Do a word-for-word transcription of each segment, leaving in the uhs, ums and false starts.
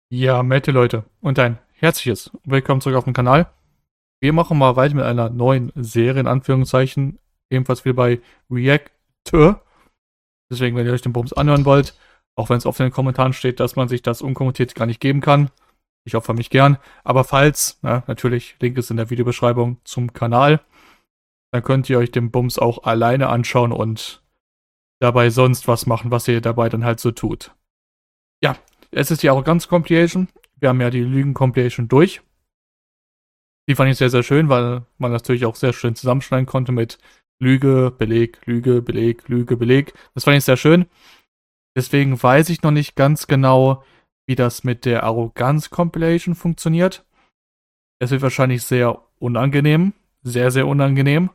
Ja, Mette Leute und ein herzliches Willkommen zurück auf dem Kanal. Wir machen mal weiter mit einer neuen Serie in Anführungszeichen, ebenfalls wieder bei Reactor. Deswegen, wenn ihr euch den Bums anhören wollt, auch wenn es oft in den Kommentaren steht, dass man sich das unkommentiert gar nicht geben kann, ich opfer mich gern, aber falls, na, natürlich, Link ist in der Videobeschreibung zum Kanal, dann könnt ihr euch den Bums auch alleine anschauen und dabei sonst was machen, was ihr dabei dann halt so tut. Ja, es ist die Arroganz-Compilation. Wir haben ja die Lügen-Compilation durch. Die fand ich sehr, sehr schön, weil man natürlich auch sehr schön zusammenschneiden konnte mit Lüge, Beleg, Lüge, Beleg, Lüge, Beleg. Das fand ich sehr schön. Deswegen weiß ich noch nicht ganz genau, wie das mit der Arroganz-Compilation funktioniert. Es wird wahrscheinlich sehr unangenehm. Sehr, sehr unangenehm.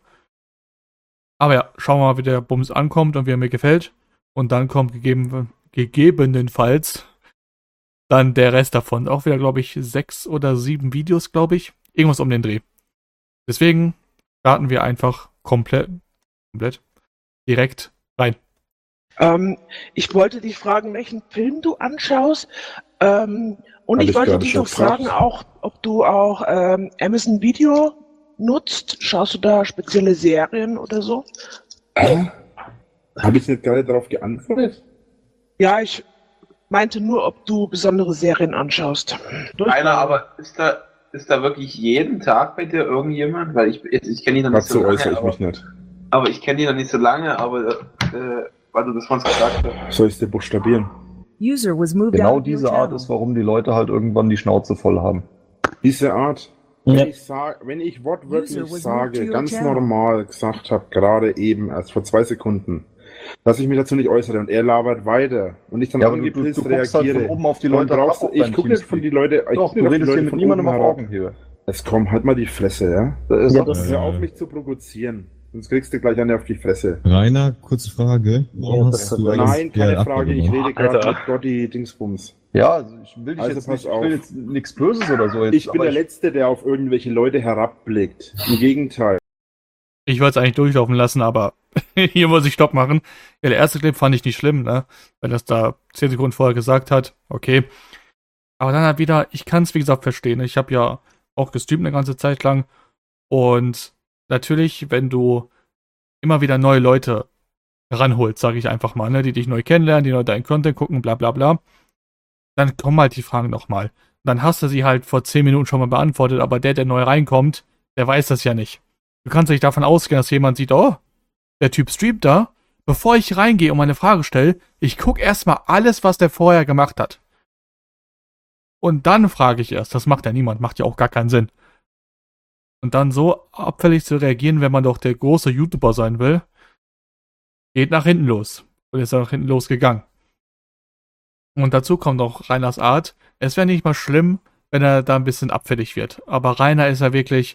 Aber ja, schauen wir mal, wie der Bums ankommt und wie er mir gefällt. Und dann kommt gegeben, gegebenenfalls dann der Rest davon. Auch wieder, glaube ich, sechs oder sieben Videos, glaube ich. Irgendwas um den Dreh. Deswegen starten wir einfach komplett, komplett direkt rein. Ähm, ich wollte dich fragen, welchen Film du anschaust. Ähm, und Hab ich ich wollte gerade dich schon noch fragen, gefragt. auch, ob du auch ähm, Amazon Video nutzt. Schaust du da spezielle Serien oder so? Äh? Habe ich nicht gerade darauf geantwortet? Ja, ich meinte nur, ob du besondere Serien anschaust. Einer, aber ist da, ist da wirklich jeden Tag bei dir irgendjemand? Weil ich, ich, ich kenne ihn noch nicht Dazu so lange, äußere ich aber, mich nicht. aber ich kenne ihn noch nicht so lange, aber äh, weil du das von uns gesagt hast. Soll ich es dir buchstabieren? User was moved Genau out of your diese Art channel. ist, warum die Leute halt irgendwann die Schnauze voll haben. Diese Art, Ja. wenn, ich sag, wenn ich wortwörtlich User was moved to sage, your ganz channel. normal gesagt habe, gerade eben, erst vor zwei Sekunden, dass ich mich dazu nicht äußere und er labert weiter und ich dann Ja, aber du, du, angepisst du guckst halt reagiere. von oben auf die dann Leute brauchst du, herab auf ich deinen gucke nicht von Teamspeak. die Leute, ich Doch, guck du nicht auf die redest Leute hier mit von niemandem oben auf herab. Augenhöhe. Es kommt, halt mal die Fresse, ja? Das Ja, ist das doch- hör auf mich zu provozieren. Sonst kriegst du gleich eine auf die Fresse. Rainer, kurze Frage. Warum Ja, hast das du hat- alles Nein, keine G L Frage, ich abgenommen? rede gerade Alter. mit Gotti Dingsbums. Ja, also ich will dich Also jetzt pass nicht, ich auf. will jetzt nichts Böses oder so. Jetzt, Ich bin aber der Letzte, der auf irgendwelche Leute herabblickt. Im Gegenteil. Ich wollte es eigentlich durchlaufen lassen, aber hier muss ich Stopp machen. Ja, der erste Clip fand ich nicht schlimm, ne? Wenn das da zehn Sekunden vorher gesagt hat, okay. Aber dann halt wieder, ich kann es wie gesagt verstehen. Ich habe ja auch gestreamt eine ganze Zeit lang. Und natürlich, wenn du immer wieder neue Leute ranholst, sage ich einfach mal, ne, die dich neu kennenlernen, die neu deinen Content gucken, bla bla bla, dann kommen halt die Fragen nochmal. Dann hast du sie halt vor zehn Minuten schon mal beantwortet, aber der, der neu reinkommt, der weiß das ja nicht. Du kannst nicht davon ausgehen, dass jemand sieht, oh, der Typ streamt da. Bevor ich reingehe und meine Frage stelle, ich gucke erstmal alles, was der vorher gemacht hat. Und dann frage ich erst. Das macht ja niemand, macht ja auch gar keinen Sinn. Und dann so abfällig zu reagieren, wenn man doch der große YouTuber sein will, geht nach hinten los. Und ist nach hinten losgegangen. Und dazu kommt auch Rainers Art. Es wäre nicht mal schlimm, wenn er da ein bisschen abfällig wird. Aber Rainer ist ja wirklich,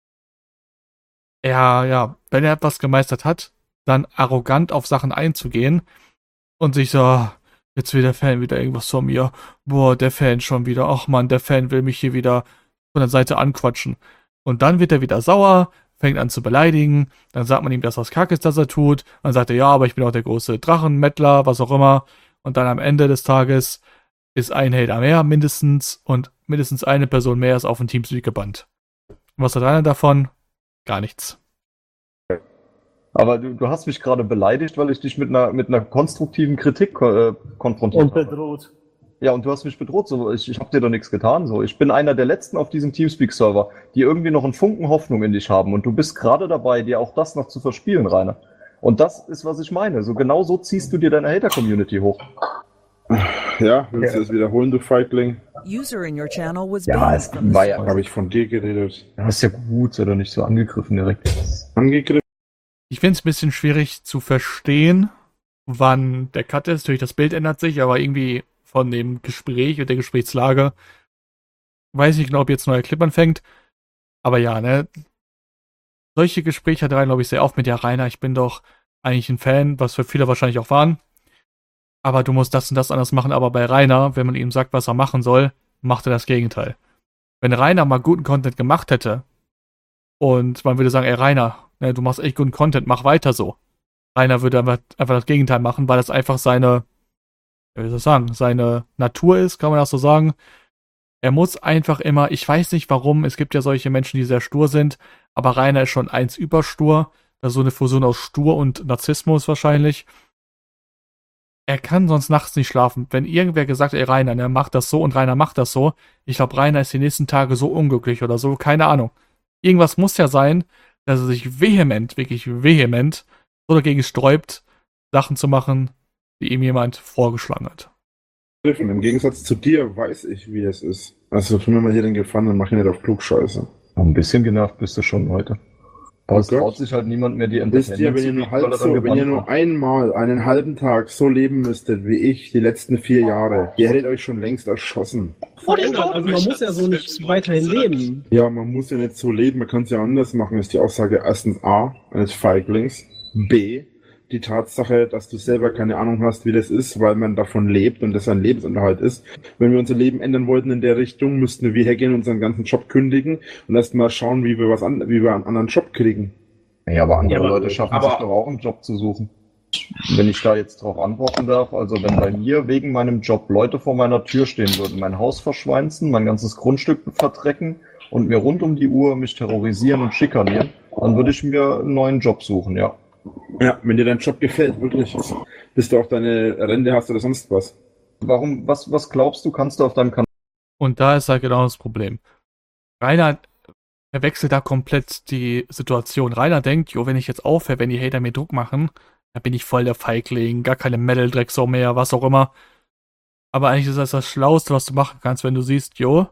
ja, ja, wenn er etwas gemeistert hat, dann arrogant auf Sachen einzugehen und sich so, ah, jetzt will der Fan wieder irgendwas von mir. Boah, der Fan schon wieder. Ach man, der Fan will mich hier wieder von der Seite anquatschen. Und dann wird er wieder sauer, fängt an zu beleidigen. Dann sagt man ihm, dass das Kack ist, dass er tut. Dann sagt er, ja, aber ich bin auch der große Drachenmettler, was auch immer. Und dann am Ende des Tages ist ein Hater mehr mindestens und mindestens eine Person mehr ist auf den Teamspeak gebannt. Und was hat einer davon? Gar nichts. aber du, du hast mich gerade beleidigt, weil ich dich mit einer, mit einer konstruktiven Kritik ko- äh, konfrontiert Und habe. bedroht. Ja, und du hast mich bedroht. So, ich, ich habe dir doch nichts getan. So, ich bin einer der letzten auf diesem Teamspeak-Server, die irgendwie noch einen Funken Hoffnung in dich haben. Und du bist gerade dabei, dir auch das noch zu verspielen, Rainer. Und das ist, was ich meine. So genau so ziehst du dir deine Hater-Community hoch. Ja, willst du das wiederholen, du Feigling? User in your channel was Ja, banned es from the war ja- server. Habe ich von dir geredet. Ja, ist ja gut, sei doch nicht so angegriffen direkt. Angegriffen? Ich finde es ein bisschen schwierig zu verstehen, wann der Cut ist. Natürlich, das Bild ändert sich, aber irgendwie von dem Gespräch und der Gesprächslage weiß ich nicht genau, ob jetzt ein neuer Clip anfängt. Aber ja, ne, solche Gespräche hat er, glaube ich, sehr oft mit, ja, Rainer, ich bin doch eigentlich ein Fan, was für viele wahrscheinlich auch waren. Aber du musst das und das anders machen. Aber bei Rainer, wenn man ihm sagt, was er machen soll, macht er das Gegenteil. Wenn Rainer mal guten Content gemacht hätte und man würde sagen, ey Rainer, ne, du machst echt guten Content, mach weiter so. Rainer würde einfach, einfach das Gegenteil machen, weil das einfach seine, wie soll ich das sagen, seine Natur ist, kann man das so sagen. Er muss einfach immer, ich weiß nicht warum, es gibt ja solche Menschen, die sehr stur sind, aber Rainer ist schon eins überstur. Das ist so eine Fusion aus Stur und Narzissmus wahrscheinlich. Er kann sonst nachts nicht schlafen. Wenn irgendwer gesagt hat, ey Rainer, er macht das so und Rainer macht das so, ich glaube, Rainer ist die nächsten Tage so unglücklich oder so, keine Ahnung. Irgendwas muss ja sein, dass er sich vehement, wirklich vehement so dagegen sträubt, Sachen zu machen, die ihm jemand vorgeschlagen hat. Im Gegensatz zu dir weiß ich, wie es ist. Also tu mir mal hier den Gefallen und mach ihn nicht auf Klugscheiße. Ein bisschen genervt bist du schon heute. Aber es Gott. traut sich halt niemand mehr, die Wisst ihr, wenn ihr nur, halb so, wenn ihr nur einmal einen halben Tag so leben müsstet wie ich die letzten vier Jahre, ihr hättet euch schon längst erschossen. Also man muss ja so nicht weiterhin leben. Ja, man muss ja nicht so leben, man kann es ja anders machen, ist die Aussage erstens A, eines Feiglings, B, die Tatsache, dass du selber keine Ahnung hast, wie das ist, weil man davon lebt und das ein Lebensunterhalt ist. Wenn wir unser Leben ändern wollten in der Richtung, müssten wir hergehen und unseren ganzen Job kündigen und erst mal schauen, wie wir was an, wie wir einen anderen Job kriegen. Ja, aber andere Ja, aber- Leute schaffen aber- sich doch auch einen Job zu suchen. Wenn ich da jetzt drauf antworten darf, also wenn bei mir wegen meinem Job Leute vor meiner Tür stehen würden, mein Haus verschweinzen, mein ganzes Grundstück verdrecken und mir rund um die Uhr mich terrorisieren und schikanieren, dann würde ich mir einen neuen Job suchen, ja. Ja, wenn dir dein Job gefällt, wirklich, bis du auch deine Rente hast oder sonst was. Warum, was, was glaubst du, kannst du auf deinem Kanal? Und da ist halt genau das Problem. Rainer verwechselt da komplett die Situation. Rainer denkt, jo, wenn ich jetzt aufhöre, wenn die Hater mir Druck machen, dann bin ich voll der Feigling, gar keine Metal-Drecksau mehr, was auch immer. Aber eigentlich ist das das Schlauste, was du machen kannst, wenn du siehst, jo,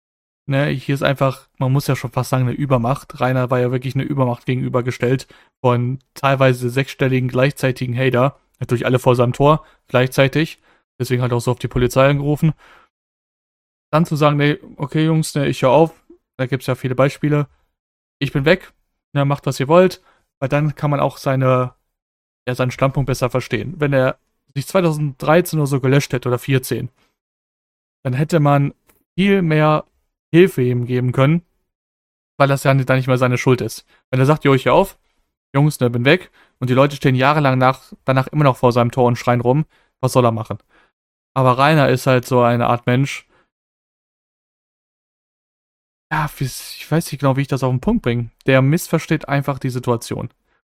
ne, hier ist einfach, man muss ja schon fast sagen, eine Übermacht. Rainer war ja wirklich eine Übermacht gegenübergestellt von teilweise sechsstelligen gleichzeitigen Hater. Natürlich alle vor seinem Tor, gleichzeitig. Deswegen hat er auch so auf die Polizei angerufen. Dann zu sagen, nee, okay Jungs, ne, ich höre auf. Da gibt es ja viele Beispiele. Ich bin weg, ne, macht was ihr wollt. Weil dann kann man auch seine, ja, seinen Standpunkt besser verstehen. Wenn er sich zweitausenddreizehn oder so gelöscht hätte oder vierzehn, dann hätte man viel mehr Hilfe ihm geben können, weil das ja dann nicht mehr seine Schuld ist. Wenn er sagt, jo, ich hör auf, Jungs, ne, bin weg, und die Leute stehen jahrelang nach, danach immer noch vor seinem Tor und schreien rum, was soll er machen? Aber Rainer ist halt so eine Art Mensch, ja, ich weiß nicht genau, wie ich das auf den Punkt bringe. Der missversteht einfach die Situation.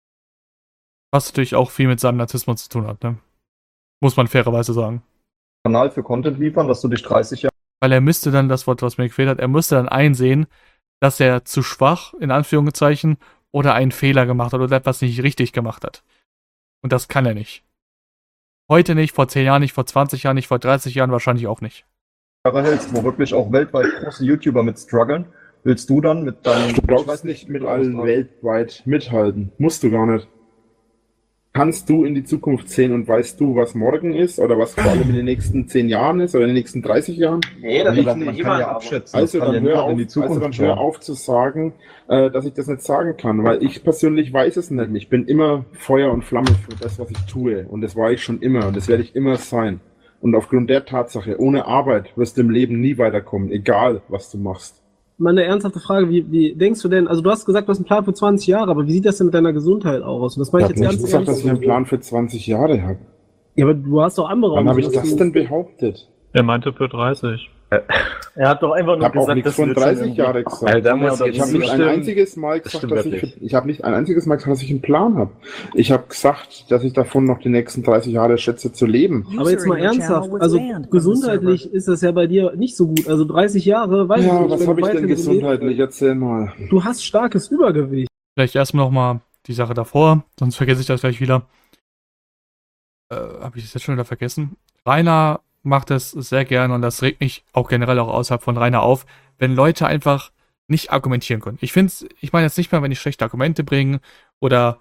Was natürlich auch viel mit seinem Narzissmus zu tun hat, ne? Muss man fairerweise sagen. Kanal für Content liefern, dass du dich dreißig Jahre Weil er müsste dann, das Wort, was mir gefehlt hat, er müsste dann einsehen, dass er zu schwach, in Anführungszeichen, oder einen Fehler gemacht hat oder etwas nicht richtig gemacht hat. Und das kann er nicht. Heute nicht, vor zehn Jahren nicht, vor zwanzig Jahren nicht, vor dreißig Jahren wahrscheinlich auch nicht. hältst, wo wirklich auch weltweit große YouTuber mit strugglen, willst du dann mit deinem... Du brauchst nicht mit allen weltweit mithalten. Musst du gar nicht. Kannst du in die Zukunft sehen und weißt du, was morgen ist oder was vor allem in den nächsten zehn Jahren ist oder in den nächsten dreißig Jahren? Nee, das Wie ist gesagt, nicht man kann immer. ja abschätzen. Also das kann dann, ja hör niemand auf, in die also Zukunft dann hör schauen. auf zu sagen, äh, dass ich das nicht sagen kann, weil ich persönlich weiß es nicht. Ich bin immer Feuer und Flamme für das, was ich tue. Und das war ich schon immer und das werde ich immer sein. Und aufgrund der Tatsache, ohne Arbeit wirst du im Leben nie weiterkommen, egal was du machst. Mal eine ernsthafte Frage, wie, wie denkst du denn, also du hast gesagt, du hast einen Plan für zwanzig Jahre, aber wie sieht das denn mit deiner Gesundheit aus? Und das meine Ich ich habe jetzt nicht ganz gesagt, dass ernst. ich einen Plan für zwanzig Jahre habe. Ja, aber du hast doch andere Wann habe ich Optionen. das denn behauptet? Er meinte für dreißig. Er hat doch einfach Ich nur habe auch gesagt, nichts dass von du jetzt dreißig schon Jahre gesagt. Alter, da muss Ich habe nicht ein einziges Mal Das gesagt, stimmt dass ich, wirklich. ich habe nicht ein einziges Mal gesagt, dass ich einen Plan habe. Ich habe gesagt, dass ich davon noch die nächsten dreißig Jahre schätze zu leben. Aber jetzt mal ernsthaft, also gesundheitlich ist das ja bei dir nicht so gut. Also dreißig Jahre, weiß ich Ja, nicht. was wenn habe du ich denn weiter mit dem Leben- gesundheitlich? Erzähl mal. Du hast starkes Übergewicht. Vielleicht erstmal nochmal die Sache davor, sonst vergesse ich das gleich wieder. Äh, habe ich das jetzt schon wieder vergessen? Rainer macht es sehr gerne und das regt mich auch generell auch außerhalb von Rainer auf, wenn Leute einfach nicht argumentieren können. Ich finde ich meine jetzt nicht mehr, wenn die schlechte Argumente bringen oder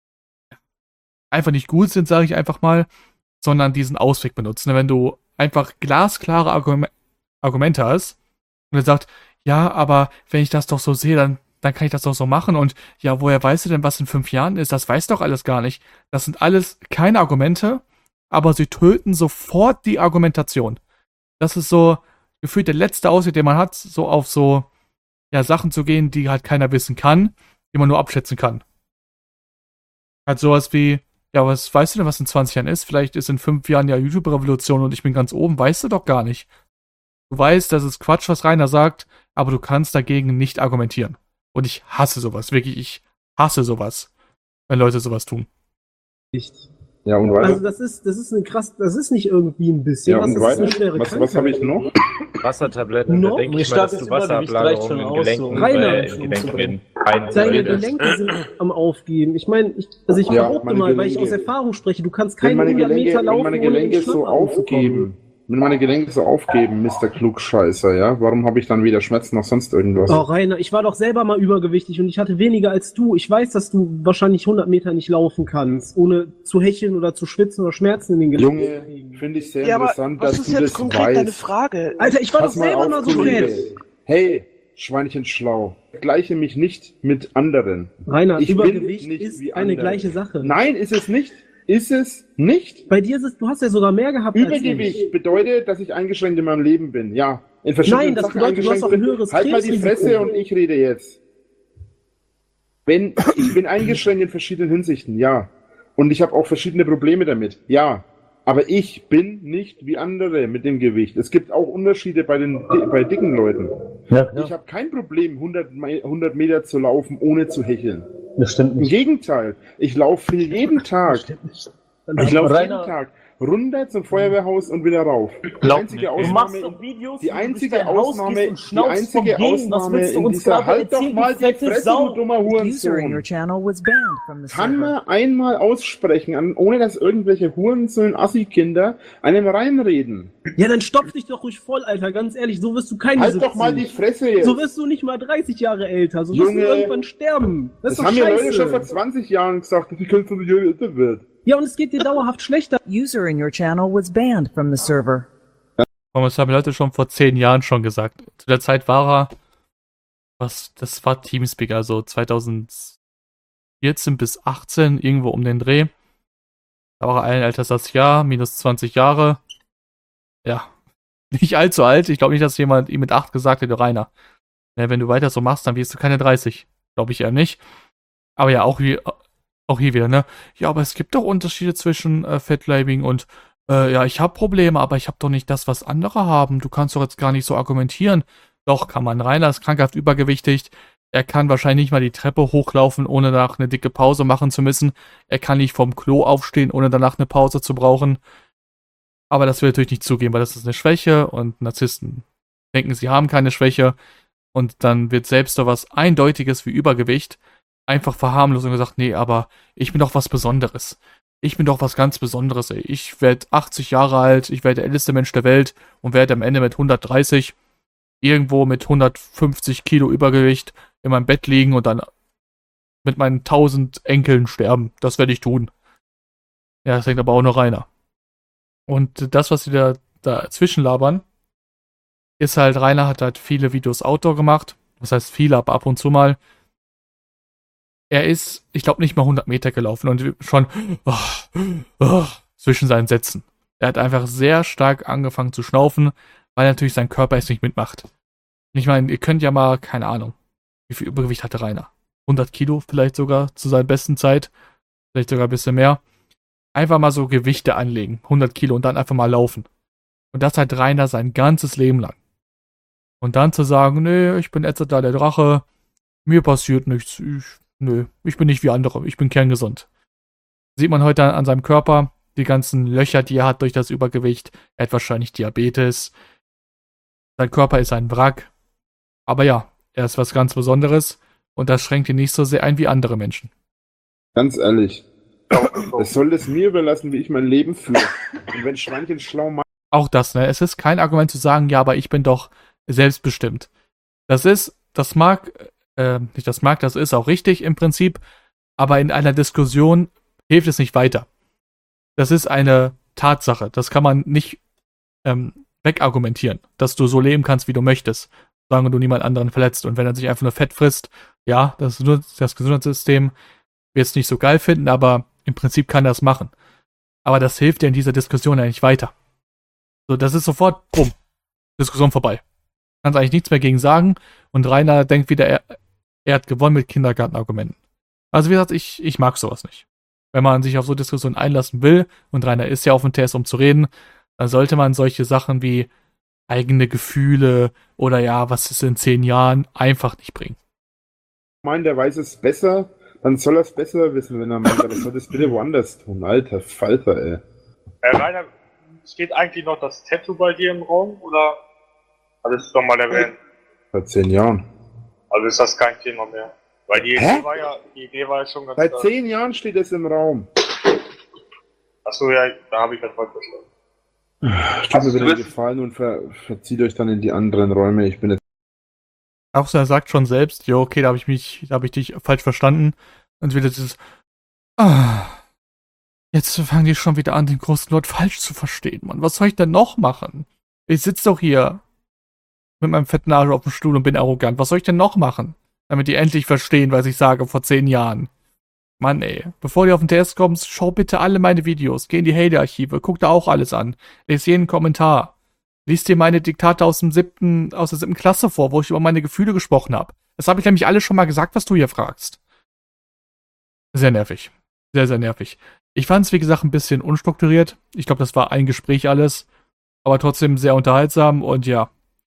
einfach nicht gut sind, sage ich einfach mal, sondern diesen Ausweg benutzen. Wenn du einfach glasklare Argum- Argumente hast und er sagt, ja, aber wenn ich das doch so sehe, dann, dann kann ich das doch so machen und ja, woher weißt du denn, was in fünf Jahren ist? Das weiß doch alles gar nicht. Das sind alles keine Argumente, aber sie töten sofort die Argumentation. Das ist so gefühlt der letzte Ausweg, den man hat, so auf so ja, Sachen zu gehen, die halt keiner wissen kann, die man nur abschätzen kann. Halt sowas wie, ja, was weißt du denn, was in zwanzig Jahren ist? Vielleicht ist in fünf Jahren ja YouTube-Revolution und ich bin ganz oben, weißt du doch gar nicht. Du weißt, das ist Quatsch, was Rainer sagt, aber du kannst dagegen nicht argumentieren. Und ich hasse sowas, wirklich, ich hasse sowas, wenn Leute sowas tun. Nicht. Ja, und weiter? Also das ist, das ist eine krass, das ist nicht irgendwie ein bisschen Ja, was, und das ist weiter? eine schwere Was, Krankheit. was habe ich noch? Wassertabletten, No, da denke ich mir mal, dass starkes du Übergewicht reicht schon Wasserablagerungen in aus, Gelenken, so. Rainer, äh, in Gelenken rein Deine theoretisch. Gelenke sind am Aufgeben. Ich meine, ich, also ich Ja, behaupte meine mal, weil ich Gelenke- aus Erfahrung spreche, du kannst Wenn keine meine hundert Gelenke, Meter wenn laufen, meine ohne in Gelenke den so Schnappatmung zu kommen. aufgeben, wenn meine Gelenke so aufgeben, Mister Klugscheißer, ja, warum habe ich dann weder Schmerzen noch sonst irgendwas? Oh, Rainer, ich war doch selber mal übergewichtig und ich hatte weniger als du. Ich weiß, dass du wahrscheinlich hundert Meter nicht laufen kannst, ohne zu hecheln oder zu schwitzen oder Schmerzen in den Gelenken zu Junge, kriegen. finde ich sehr Ja, aber interessant, was dass ist du jetzt das konkret weißt. deine Frage? Alter, ich war Pass doch selber mal so Kollege. fett. Hey, Schweinchen schlau. Vergleiche mich nicht mit anderen. Rainer, Ich bin Übergewicht nicht ist wie eine andere. gleiche Sache. Nein, ist es nicht. Ist es nicht. Bei dir ist es, du hast ja sogar mehr gehabt als Übergewicht ich. bedeutet, dass ich eingeschränkt in meinem Leben bin. Ja, in verschiedenen Nein, das Sachen bedeutet, du hast eingeschränkt auch ein bin. höheres Halt mal die Krebsrisiko. Fresse und ich rede jetzt. Wenn, ich bin eingeschränkt in verschiedenen Hinsichten, ja. Und ich habe auch verschiedene Probleme damit, ja. Aber ich bin nicht wie andere mit dem Gewicht. Es gibt auch Unterschiede bei den bei dicken Leuten. Ja, Ich habe kein Problem, hundert, Me- hundert Meter zu laufen, ohne zu hecheln. das stimmt Im nicht. Gegenteil, ich laufe jeden Tag. Ich laufe jeden Rainer- Tag runter zum Feuerwehrhaus und wieder rauf. Die Glaub einzige nicht. Du Ausnahme, machst in, doch Videos, die wie du durch einige dein Haus Ausnahme, gehst und die schnaubst einzige vom Gehen. Was Ausnahme willst du in uns dieser gerade halt doch erzählen, mal du die fette Fresse, Sau? du dummer User in your Hurensohn. channel was banned from the Kann server. man einmal aussprechen, an, ohne dass irgendwelche Hurensöhne, Assi-Kinder einem reinreden. Ja, dann stopf dich doch ruhig voll, Alter. Ganz ehrlich, so wirst du keine Halt doch mal die Fresse jetzt. So wirst du nicht mal dreißig Jahre älter. So wirst Junge, du irgendwann sterben. Das, Das ist doch haben ja scheiße. Leute schon vor zwanzig Jahren gesagt, dass die Künstler nicht älter wird. Ja, und es geht dir dauerhaft schlechter. User in your channel was banned from the server. Und das haben Leute schon vor zehn Jahren schon gesagt. Zu der Zeit war er, was, das war Teamspeak, also zweitausendvierzehn bis achtzehn, irgendwo um den Dreh. Da war er ein älter als das Jahr, minus zwanzig Jahre. Ja, nicht allzu alt. Ich glaube nicht, dass jemand ihm mit acht gesagt hätte, Rainer. Ja, wenn du weiter so machst, dann wirst du keine dreißig. Glaube ich eher nicht. Aber ja, auch hier, auch hier wieder, ne? Ja, aber es gibt doch Unterschiede zwischen äh, Fettleibing und äh, ja, ich habe Probleme, aber ich habe doch nicht das, was andere haben. Du kannst doch jetzt gar nicht so argumentieren. Doch, kann man. Rainer ist krankhaft übergewichtig. Er kann wahrscheinlich nicht mal die Treppe hochlaufen, ohne danach eine dicke Pause machen zu müssen. Er kann nicht vom Klo aufstehen, ohne danach eine Pause zu brauchen. Aber das will er natürlich nicht zugeben, weil das ist eine Schwäche und Narzissten denken, sie haben keine Schwäche. Und dann wird selbst so was Eindeutiges wie Übergewicht einfach verharmlost und gesagt, nee, aber ich bin doch was Besonderes. Ich bin doch was ganz Besonderes, ey. Ich werde achtzig Jahre alt, ich werde der älteste Mensch der Welt und werde am Ende mit hundertdreißig irgendwo mit hundertfünfzig Kilo Übergewicht in meinem Bett liegen und dann mit meinen tausend Enkeln sterben. Das werde ich tun. Ja, das denkt aber auch nur Rainer. Und das, was sie da dazwischen labern, ist halt, Rainer hat halt viele Videos Outdoor gemacht. Das heißt viele, aber ab und zu mal. Er ist, ich glaube, nicht mal hundert Meter gelaufen und schon oh, oh, zwischen seinen Sätzen. Er hat einfach sehr stark angefangen zu schnaufen, weil natürlich sein Körper es nicht mitmacht. Ich meine, ihr könnt ja mal, keine Ahnung, wie viel Übergewicht hatte Rainer? hundert Kilo vielleicht sogar zu seiner besten Zeit. Vielleicht sogar ein bisschen mehr. Einfach mal so Gewichte anlegen, hundert Kilo und dann einfach mal laufen. Und das hat Rainer sein ganzes Leben lang. Und dann zu sagen, nee, ich bin jetzt da der Drache, mir passiert nichts, ich, nö, ich bin nicht wie andere, ich bin kerngesund. Sieht man heute an, an seinem Körper, die ganzen Löcher, die er hat durch das Übergewicht, er hat wahrscheinlich Diabetes, sein Körper ist ein Wrack, aber ja, er ist was ganz Besonderes und das schränkt ihn nicht so sehr ein wie andere Menschen. Ganz ehrlich, es soll es mir überlassen, wie ich mein Leben führe. Und wenn Schweinchen schlau macht, Auch das, ne, es ist kein Argument zu sagen, ja, aber ich bin doch selbstbestimmt. Das ist, das mag, äh, nicht das mag, das ist auch richtig im Prinzip, aber in einer Diskussion hilft es nicht weiter. Das ist eine Tatsache, das kann man nicht ähm, wegargumentieren, dass du so leben kannst, wie du möchtest, solange du niemand anderen verletzt. Und wenn er sich einfach nur Fett frisst, ja, das, das Gesundheitssystem wird es nicht so geil finden, aber im Prinzip kann er das machen. Aber das hilft dir in dieser Diskussion ja nicht weiter. So, das ist sofort, bumm, Diskussion vorbei. Kannst eigentlich nichts mehr gegen sagen und Rainer denkt wieder, er, er hat gewonnen mit Kindergartenargumenten. Also wie gesagt, ich, ich mag sowas nicht. Wenn man sich auf so Diskussionen einlassen will, und Rainer ist ja auf dem Test, um zu reden, dann sollte man solche Sachen wie, eigene Gefühle oder ja, was ist in zehn Jahren, einfach nicht bringen. Ich meine, der weiß es besser, dann soll er es besser wissen, wenn er meint, aber soll das bitte woanders tun. Alter Falter, ey. Äh, Rainer, steht eigentlich noch das Tattoo bei dir im Raum oder alles ist nochmal erwähnt? Seit zehn Jahren. Also ist das kein Thema mehr. Weil die Hä? Idee war ja, die Idee war ja schon ganz Seit klar. zehn Jahren steht es im Raum. Achso, ja, da habe ich das falsch verstanden. Tut mir bitte gefallen und ver verzieht euch dann in die anderen Räume. Ich bin jetzt. Auch er sagt schon selbst, jo, okay, da habe ich mich, da habe ich dich falsch verstanden. Und wieder dieses, ah, jetzt fangen die schon wieder an, den großen Lord falsch zu verstehen, Mann. Was soll ich denn noch machen? Ich sitze doch hier mit meinem fetten Arsch auf dem Stuhl und bin arrogant. Was soll ich denn noch machen? Damit die endlich verstehen, was ich sage vor zehn Jahren. Mann, ey. Bevor du auf den T S kommst, schau bitte alle meine Videos. Geh in die Heyday-Archive. Guck da auch alles an. Lies jeden Kommentar. Lies dir meine Diktate aus dem siebten, aus der siebten Klasse vor, wo ich über meine Gefühle gesprochen habe. Das habe ich nämlich alles schon mal gesagt, was du hier fragst. Sehr nervig. Sehr, sehr nervig. Ich fand es, wie gesagt, ein bisschen unstrukturiert. Ich glaube, das war ein Gespräch alles. Aber trotzdem sehr unterhaltsam und ja.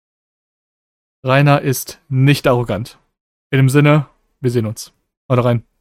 Rainer ist nicht arrogant. In dem Sinne, wir sehen uns. Haut rein.